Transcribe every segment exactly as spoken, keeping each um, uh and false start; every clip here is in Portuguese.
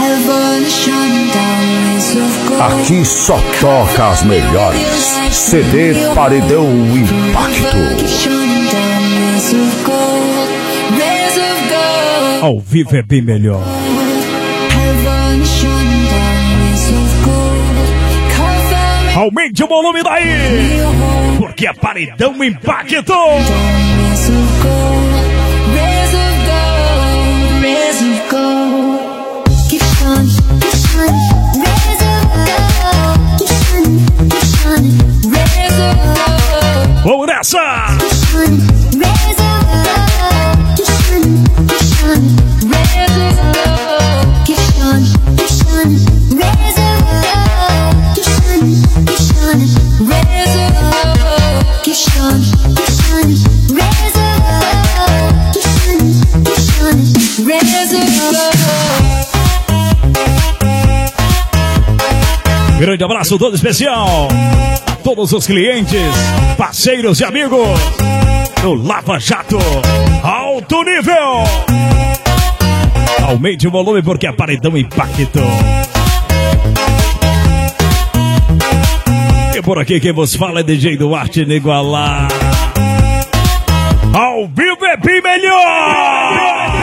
Aqui só toca as melhores. C D Paredão Impacto. Ao vivo é bem melhor. Aumente o volume daí, porque é Paredão Impacto. Vamos nessa! Grande abraço todo especial a todos os clientes, parceiros e amigos do Lava Jato Alto Nível. Aumente o volume porque é Paredão Impacto. E por aqui quem vos fala é D J Duarte Nigualá. Ao vivo é bem melhor.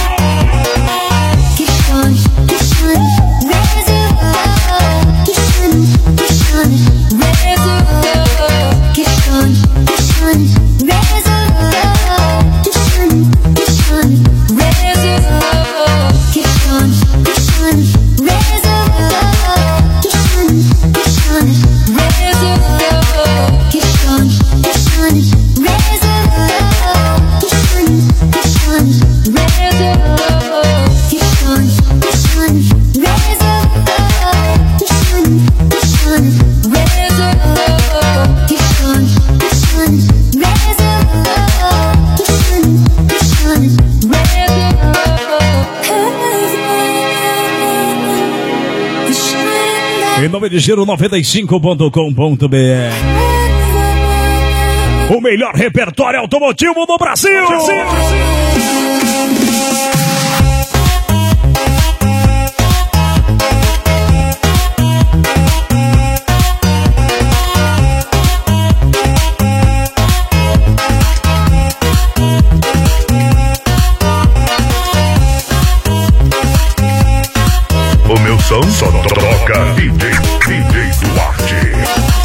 Em nome de Giro noventa e cinco ponto com ponto b r, o melhor repertório automotivo do Brasil. Brasil. O meu som só toca D J, D J Duarte.